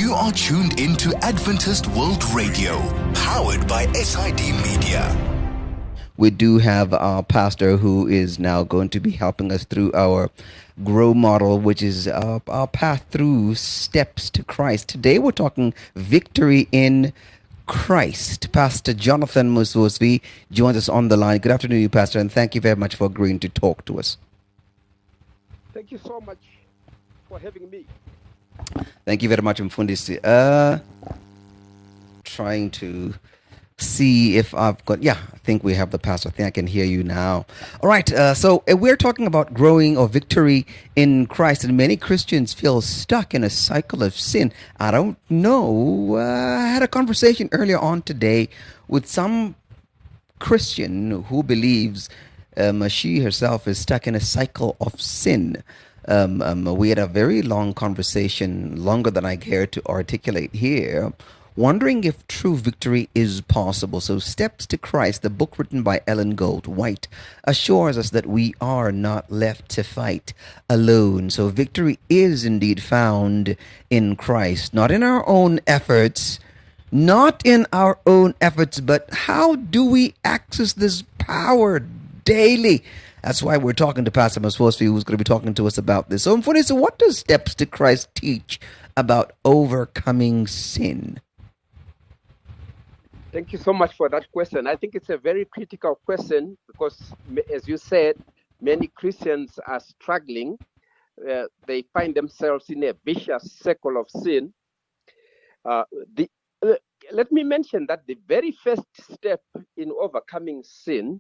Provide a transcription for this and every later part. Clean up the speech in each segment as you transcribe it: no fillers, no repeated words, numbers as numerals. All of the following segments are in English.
You are tuned into Adventist World Radio, powered by SID Media. We do have our pastor who is now going to be helping us through our GROW model, which is our path through steps to Christ. Today we're talking victory in Christ. Pastor Jonathan Muswosvi joins us on the line. Good afternoon, you Pastor, and thank you very much for agreeing to talk to us. Thank you so much for having me. Thank you very much, Mfundisi. Trying to see if I've got, I think we have the pastor. I think I can hear you now. All right, so we're talking about growing or victory in Christ, and many Christians feel stuck in a cycle of sin. I don't know. I had a conversation earlier on today with some Christian who believes she herself is stuck in a cycle of sin. We had a very long conversation, longer than I care to articulate here, wondering if true victory is possible. So Steps to Christ, the book written by Ellen Gold White, assures us that we are not left to fight alone. So victory is indeed found in Christ, not in our own efforts, but how do we access this power daily? That's why we're talking to Pastor Muswosvi, who's going to be talking to us about this. So, what does Steps to Christ teach about overcoming sin? Thank you so much for that question. I think it's a very critical question because, as you said, many Christians are struggling. They find themselves in a vicious cycle of sin. Let me mention that the very first step in overcoming sin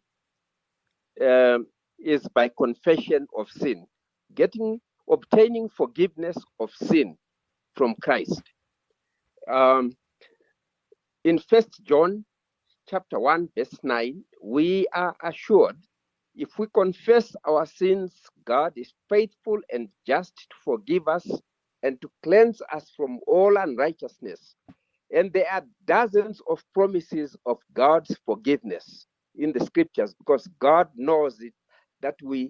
is by confession of sin, obtaining forgiveness of sin from Christ. In 1 John chapter 1, verse 9, we are assured if we confess our sins, God is faithful and just to forgive us and to cleanse us from all unrighteousness. And there are dozens of promises of God's forgiveness in the scriptures because God knows it, that we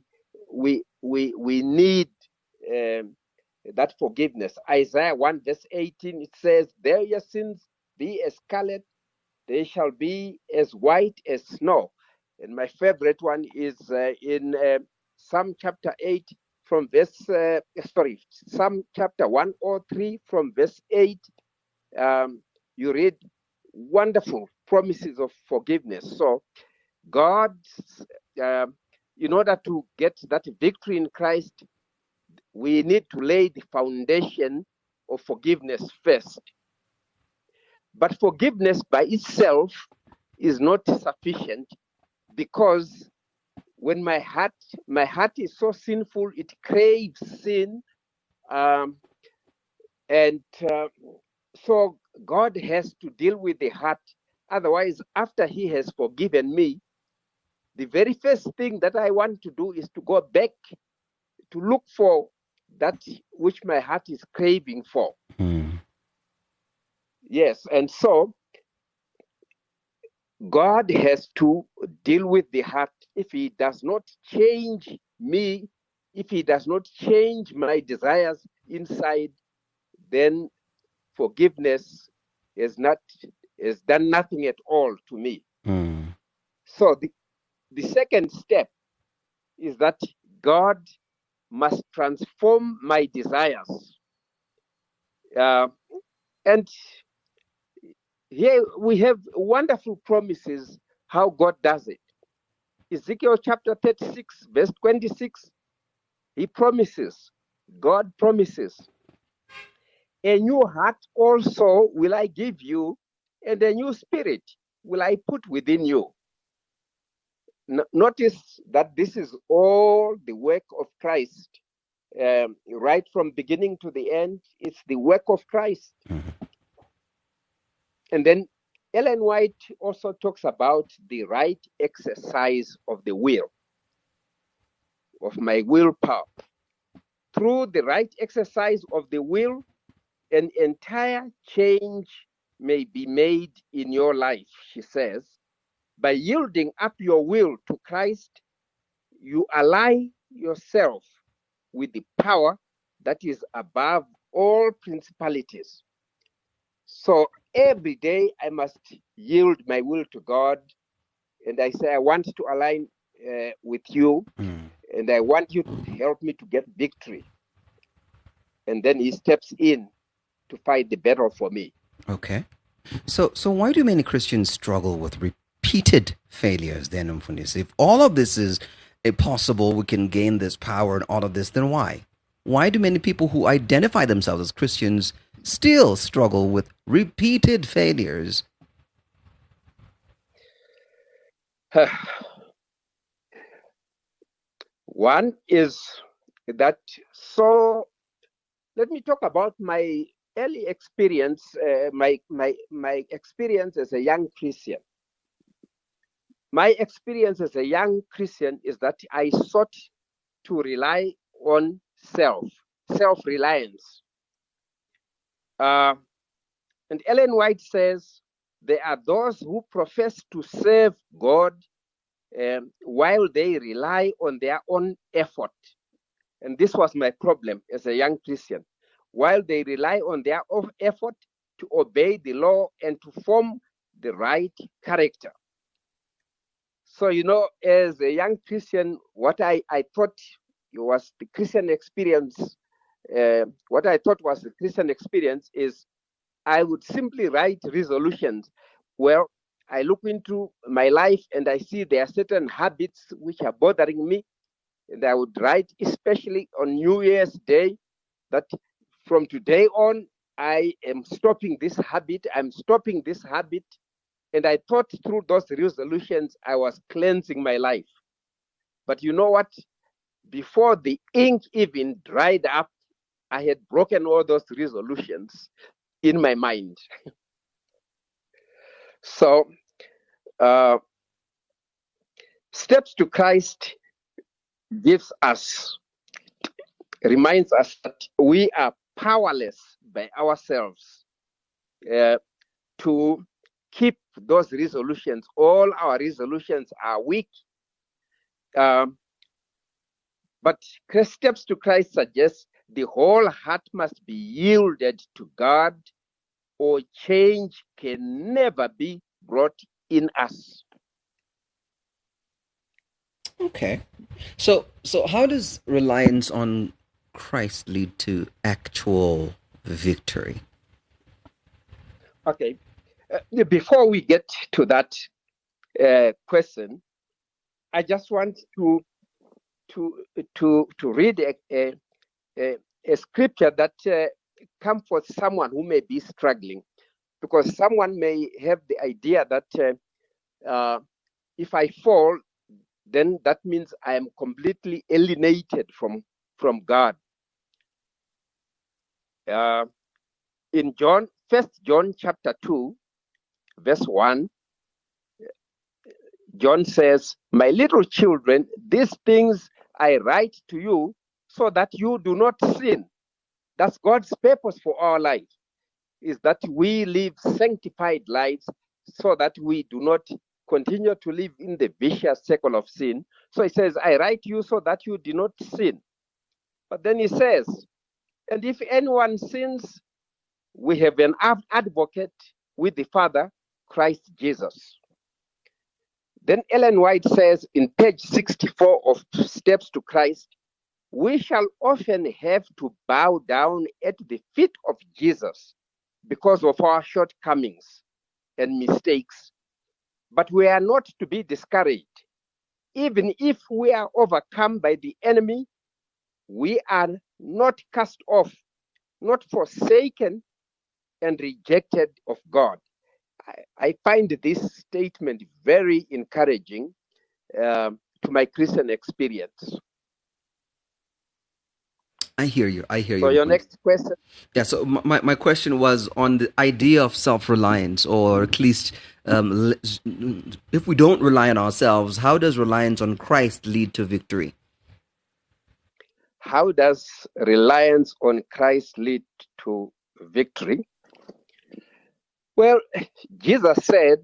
need that forgiveness. Isaiah 1 verse 18, it says, "There your sins be as scarlet, they shall be as white as snow." And my favorite one is in Psalm chapter 8 from Psalm chapter 103 from verse 8. You read wonderful promises of forgiveness. So God, in order to get that victory in Christ, we need to lay the foundation of forgiveness first. But forgiveness by itself is not sufficient because when my heart is so sinful, it craves sin. So God has to deal with the heart. Otherwise, after he has forgiven me, the very first thing that I want to do is to go back to look for that which my heart is craving for. Yes, and so God has to deal with the heart. If he does not change me, if he does not change my desires inside, then forgiveness has done nothing at all to me. So the second step is that God must transform my desires. And here we have wonderful promises how God does it. Ezekiel chapter 36, verse 26, God promises, "A new heart also will I give you, and a new spirit will I put within you." Notice that this is all the work of Christ. Right from beginning to the end, it's the work of Christ. And then Ellen White also talks about the right exercise of the will, of my willpower. Through the right exercise of the will, an entire change may be made in your life, she says. By yielding up your will to Christ, you ally yourself with the power that is above all principalities. So every day I must yield my will to God, and I say, I want to align with you, and I want you to help me to get victory. And then he steps in to fight the battle for me. Okay. So why do many Christians struggle with repeated failures then, Mfundisi? If all of this is possible, we can gain this power and all of this, then why? Why do many people who identify themselves as Christians still struggle with repeated failures? One is that, so let me talk about my early experience, my experience as a young Christian. My experience as a young Christian is that I sought to rely on self-reliance. And Ellen White says, there are those who profess to serve God while they rely on their own effort. And this was my problem as a young Christian. While they rely on their own effort to obey the law and to form the right character. So, as a young Christian, what I thought was the Christian experience, what I thought was the Christian experience is I would simply write resolutions. Well, I look into my life and I see there are certain habits which are bothering me. And I would write, especially on New Year's Day, that from today on, I am stopping this habit. I'm stopping this habit. And I thought through those resolutions, I was cleansing my life. But you know what? Before the ink even dried up, I had broken all those resolutions in my mind. So, Steps to Christ reminds us that we are powerless by ourselves to keep those resolutions. All our resolutions are weak. But Steps to Christ suggests the whole heart must be yielded to God, or change can never be brought in us. Okay. So how does reliance on Christ lead to actual victory? Okay. Before we get to that question, I just want to read a scripture that comforts someone who may be struggling, because someone may have the idea that if I fall, then that means I am completely alienated from God. In 1 John chapter 2, verse 1, John says, "My little children, these things I write to you so that you do not sin." That's God's purpose for our life, is that we live sanctified lives so that we do not continue to live in the vicious cycle of sin. So he says, I write you so that you do not sin. But then he says, and if anyone sins, we have an advocate with the Father, Christ Jesus. Then Ellen White says in page 64 of Steps to Christ, we shall often have to bow down at the feet of Jesus because of our shortcomings and mistakes. But we are not to be discouraged. Even if we are overcome by the enemy, we are not cast off, not forsaken and rejected of God. I find this statement very encouraging to my Christian experience. I hear you. So your next question? Yeah, so my question was on the idea of self-reliance, or at least if we don't rely on ourselves, how does reliance on Christ lead to victory? How does reliance on Christ lead to victory? Well, Jesus said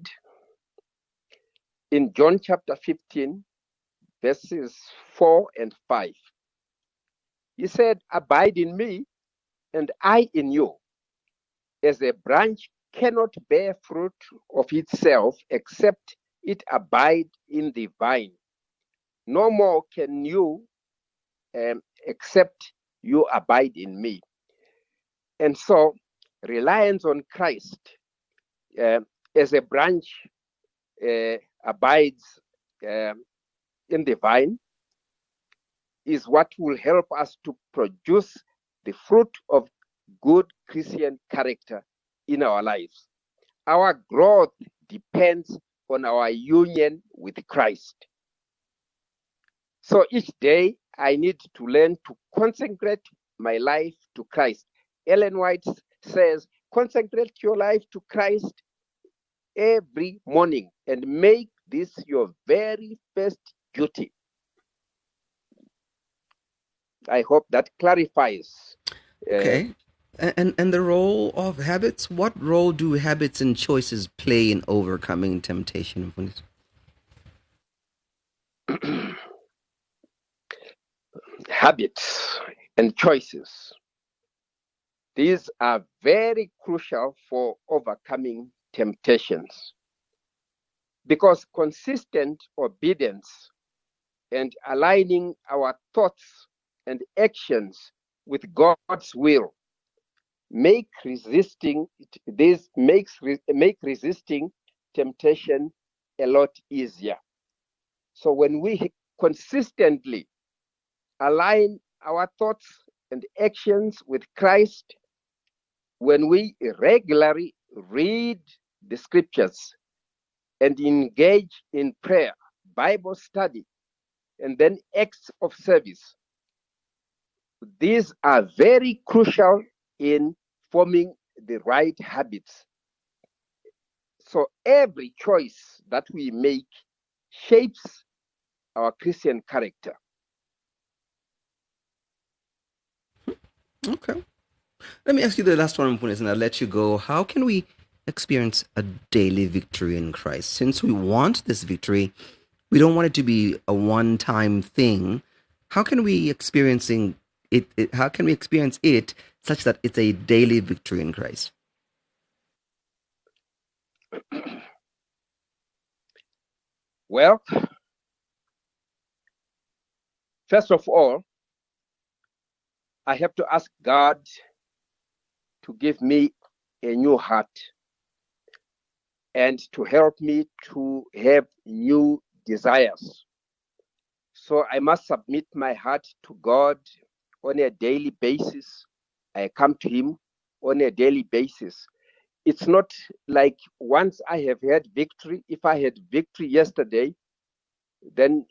in John chapter 15, verses 4 and 5, he said, abide in me and I in you. As a branch cannot bear fruit of itself except it abide in the vine. No more can you except you abide in me. And so, reliance on Christ as a branch abides in the vine is what will help us to produce the fruit of good Christian character in our lives. Our growth depends on our union with Christ. So each day I need to learn to consecrate my life to Christ. Ellen White says, consecrate your life to Christ every morning and make this your very first duty. I hope that clarifies. Okay. And the role of habits, what role do habits and choices play in overcoming temptation? Habits and choices. These are very crucial for overcoming temptations, because consistent obedience and aligning our thoughts and actions with God's will make resisting temptation a lot easier. So when we consistently align our thoughts and actions with Christ, when we regularly read the scriptures and engage in prayer, Bible study, and then acts of service, these are very crucial in forming the right habits. So every choice that we make shapes our Christian character. Okay. Let me ask you the last one, Mfunes, and I'll let you go. How can we experience a daily victory in Christ? Since we want this victory, we don't want it to be a one-time thing. How can we experience it such that it's a daily victory in Christ? Well, first of all, I have to ask God to give me a new heart and to help me to have new desires. So I must submit my heart to God on a daily basis. I come to Him on a daily basis. It's not like once I have had victory, if I had victory yesterday, then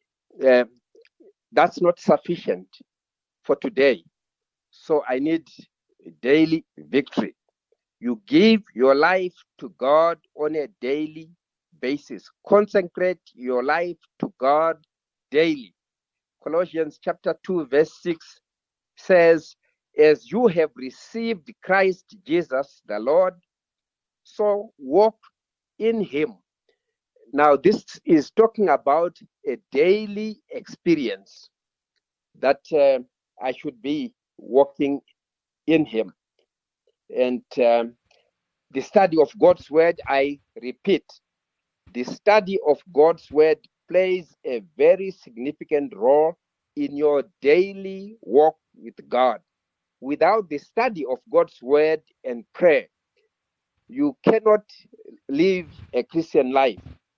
that's not sufficient for today. So I need daily victory. You give your life to God on a daily basis. Consecrate your life to God daily. Colossians chapter 2, verse 6 says, as you have received Christ Jesus the Lord, so walk in Him. Now, this is talking about a daily experience that I should be walking in Him. And the study of God's word, I repeat, the study of God's word plays a very significant role in your daily walk with God. Without the study of God's word and prayer, you cannot live a Christian life.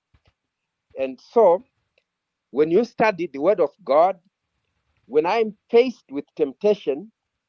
And so, when you study the word of God, when I'm faced with temptation,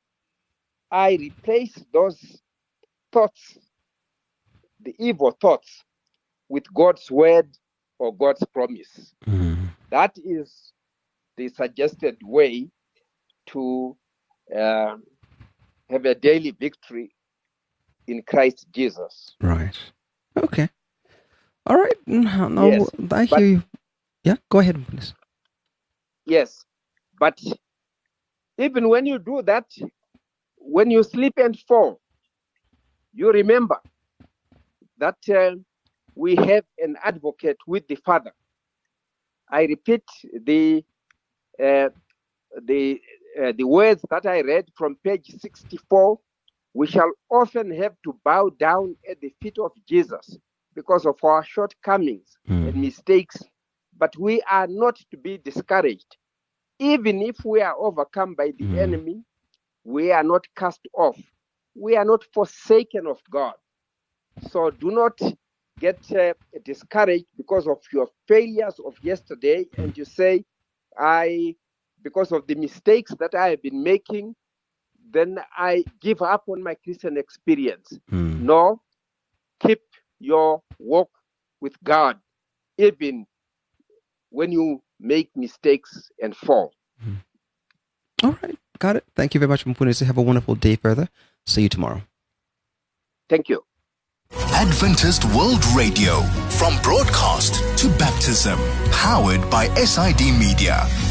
I replace those thoughts, the evil thoughts, with God's word or God's promise. That is the suggested way to have a daily victory in Christ Jesus. Right. Okay. All right. Now Yes, I hear you. Yeah, go ahead, please. Yes, but even when you do that, when you sleep and fall, you remember that we have an advocate with the Father. I repeat the words that I read from page 64 We shall often have to bow down at the feet of Jesus because of our shortcomings and mistakes, but we are not to be discouraged. Even if we are overcome by the enemy, we are not cast off. We are not forsaken of God. So do not get discouraged because of your failures of yesterday, and you say, because of the mistakes that I have been making, then I give up on my Christian experience. No, keep your walk with God, even when you make mistakes and fall. All right. Got it. Thank you very much, Mfundisi. Have a wonderful day further. See you tomorrow. Thank you. Adventist World Radio, from broadcast to baptism, powered by SID Media.